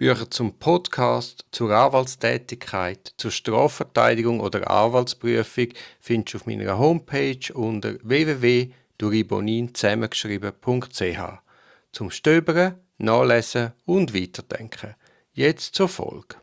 Bücher zum Podcast, zur Anwaltstätigkeit, zur Strafverteidigung oder Anwaltsprüfung findest du auf meiner Homepage unter www.duribonin zusammengeschrieben.ch. Zum Stöbern, Nachlesen und Weiterdenken. Jetzt zur Folge.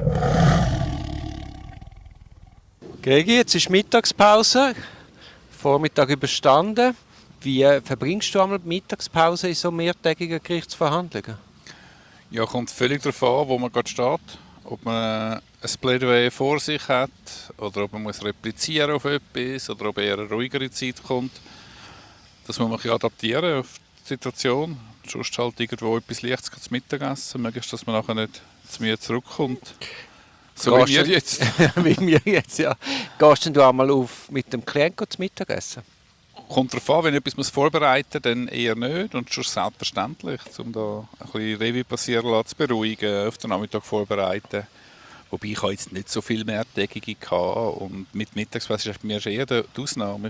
Gregi, jetzt ist Mittagspause. Vormittag überstanden. Wie verbringst du einmal die Mittagspause in so mehrtägigen Gerichtsverhandlungen? Ja, kommt völlig darauf an, wo man gerade steht. Ob man ein Plädoyer vor sich hat oder ob man muss replizieren auf etwas oder ob eher eine ruhigere Zeit kommt. Das muss man ein bisschen adaptieren auf die Situation. Sonst halt irgendwo etwas Leichtes zum Mittagessen, möglichst, dass man nachher nicht zu mir zurückkommt. So wie wir jetzt. Wie wir jetzt, ja. Gehst du einmal mit dem Klienten zum Mittagessen? Kommt darauf an, wenn ich etwas vorbereiten muss, dann eher nicht. Und schon selbstverständlich, um da ein bisschen Revue passieren lassen, zu beruhigen, auf den Nachmittag vorbereiten. Wobei ich jetzt nicht so viel mehrtägige hatte. Und mit Mittagspause ist bei mir eher die Ausnahme.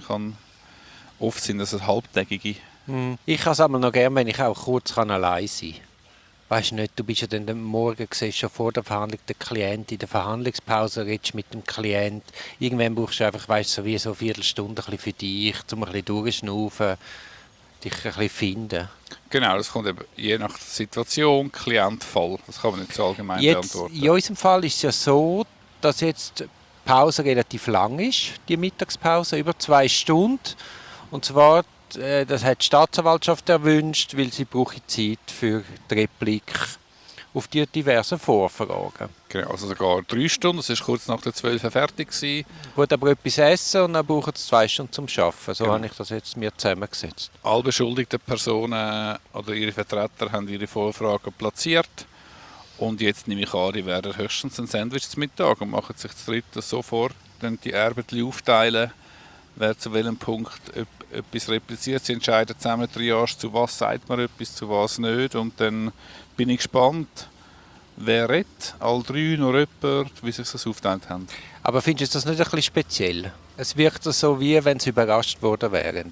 Oft sind das halbtägige. Ich kann es aber noch gerne, wenn ich auch kurz allein sein kann. Weißt du nicht, du bist ja dann am Morgen siehst, schon vor der Verhandlung der Klient, in der Verhandlungspause redest mit dem Klient. Irgendwann brauchst du einfach, weißt, so wie so eine Viertelstunde ein bisschen für dich, um ein bisschen durchzuschnaufen, dich ein bisschen finden. Genau, das kommt eben je nach Situation, Klient, Fall. Das kann man nicht so allgemein beantworten. In unserem Fall ist es ja so, dass jetzt die Pause relativ lang ist, die Mittagspause, über 2 Stunden. Und zwar, das hat die Staatsanwaltschaft erwünscht, weil sie brauche Zeit für die Replik auf die diversen Vorfragen. Genau, also sogar 3 Stunden, das war kurz nach der 12 Uhr fertig. Ich wollte aber etwas essen und dann brauchen sie 2 Stunden zum Arbeiten. So Genau. habe ich das jetzt mir zusammengesetzt. Alle beschuldigten Personen oder ihre Vertreter haben ihre Vorfragen platziert. Und jetzt nehme ich an, die werden höchstens ein Sandwich zum Mittag und machen sich zu dritt so vor, dann die Arbeiten aufteilen, wer zu welchem Punkt etwas repliziert. Sie entscheiden zusammen Triage, zu was sagt man etwas, zu was nicht. Und dann bin ich gespannt, wer redet. Alle 3, noch jemand, wie sich das aufgeteilt haben. Aber findest du das nicht ein bisschen speziell? Es wirkt so, wie wenn sie überrascht worden wären.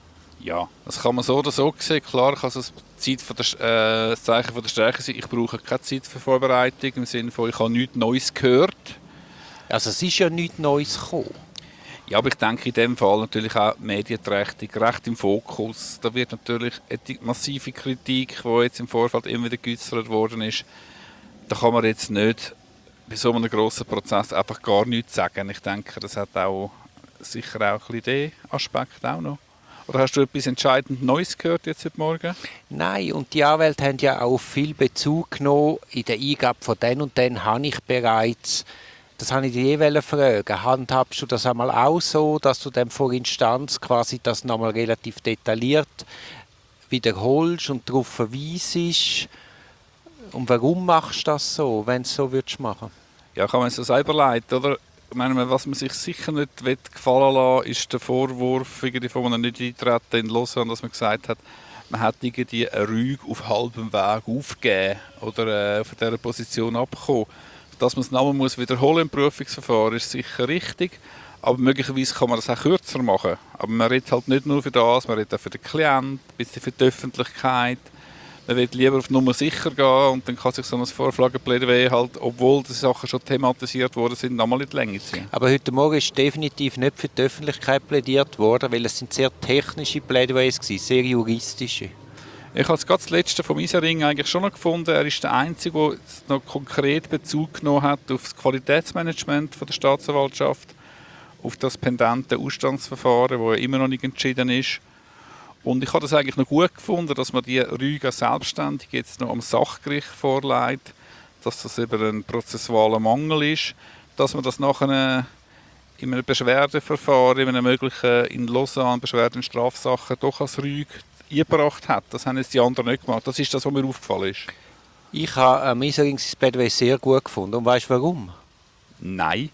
Ja, das kann man so oder so sehen. Klar kann es das Zeichen von der Stärke sein. Ich brauche keine Zeit für Vorbereitung, im Sinne von, ich habe nichts Neues gehört. Also es ist ja nichts Neues gekommen. Ja, aber ich denke in dem Fall natürlich auch medienträchtig, recht im Fokus. Da wird natürlich eine massive Kritik, die jetzt im Vorfeld immer wieder geäußert worden ist. Da kann man jetzt nicht bei so einem grossen Prozess einfach gar nichts sagen. Ich denke, das hat auch sicher auch ein bisschen den Aspekt auch noch. Oder hast du etwas entscheidend Neues gehört jetzt heute Morgen? Nein, und die Anwälte haben ja auch viel Bezug genommen. In der Eingabe von den und den habe ich bereits, das habe ich dich fragen, handhabst du das einmal auch so, dass du dann vor Instanz quasi das nochmal relativ detailliert wiederholst und darauf verweisest? Und warum machst du das so, wenn du es so würdest machen? Ja, kann man es so selber leiten, oder? Ich meine, was man sich sicher nicht gefallen lassen will, ist der Vorwurf von einem Nicht-Eintreten in Lausanne, dass man gesagt hat, man hat irgendwie eine Rüge auf halbem Weg aufgegeben oder von dieser Position abgekommen. Dass man es nochmal wiederholen im Prüfungsverfahren ist sicher richtig, aber möglicherweise kann man das auch kürzer machen. Aber man redet halt nicht nur für das, man redet auch für den Klienten, ein bisschen für die Öffentlichkeit. Man will lieber auf Nummer sicher gehen und dann kann sich so ein Vorfrageplädoyer halt, obwohl die Sachen schon thematisiert worden sind, nochmal in die Länge ziehen. Aber heute Morgen ist definitiv nicht für die Öffentlichkeit plädiert worden, weil es sind sehr technische Plädoyers gewesen, sehr juristische. Ich habe gerade das letzte vom Isering eigentlich schon noch gefunden. Er ist der Einzige, der noch konkret Bezug genommen hat auf das Qualitätsmanagement von der Staatsanwaltschaft, auf das pendente Ausstandsverfahren, das ja immer noch nicht entschieden ist. Und ich habe das eigentlich noch gut gefunden, dass man die Rüge selbstständig jetzt noch am Sachgericht vorlegt, dass das eben ein prozessualer Mangel ist, dass man das nachher in einem Beschwerdeverfahren, in einem möglichen in Lausanne Beschwerde in Strafsachen doch als Rüge eingebracht hat. Das haben jetzt die anderen nicht gemacht. Das ist das, was mir aufgefallen ist. Ich habe Isering sein Plädoyer sehr gut gefunden. Und weißt du warum? Nein.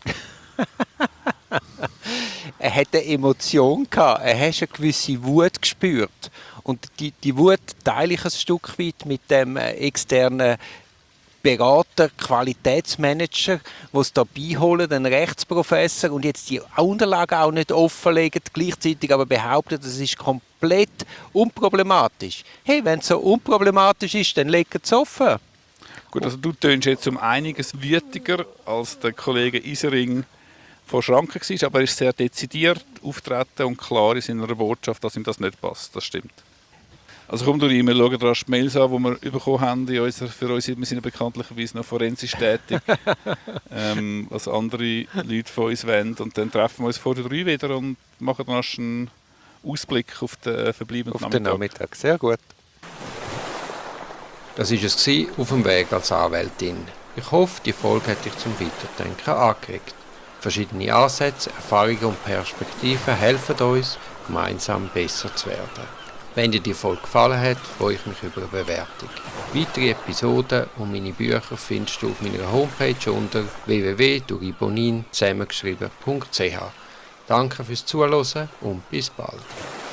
Er hatte eine Emotion gehabt, er hat eine gewisse Wut gespürt. Und die Wut teile ich ein Stück weit mit dem externen Berater, Qualitätsmanager, der es da beiholen, den Rechtsprofessor, und jetzt die Unterlagen auch nicht offenlegen, gleichzeitig aber behaupten, das ist komplett unproblematisch. Hey, wenn es so unproblematisch ist, dann legt es offen. Gut, also du tönst jetzt um einiges wütiger als der Kollege Isering von Schranken war, aber er ist sehr dezidiert auftreten und klar in seiner Botschaft, dass ihm das nicht passt. Das stimmt. Also komm durch E-Mail, schau dir rasch die Mails an, die wir bekommen haben. Für uns, wir sind ja bekanntlicherweise noch forensisch tätig, was andere Leute von uns wollen. Und dann treffen wir uns vor der 3 wieder und machen dann einen Ausblick auf den verbleibenden Nachmittag. Den Nachmittag, sehr gut. Das war es auf dem Weg als Anwältin. Ich hoffe, die Folge hat dich zum Weiterdenken angeregt. Verschiedene Ansätze, Erfahrungen und Perspektiven helfen uns, gemeinsam besser zu werden. Wenn dir die Folge gefallen hat, freue ich mich über eine Bewertung. Weitere Episoden und meine Bücher findest du auf meiner Homepage unter www.duribonin zusammengeschrieben.ch. Danke fürs Zuhören und bis bald.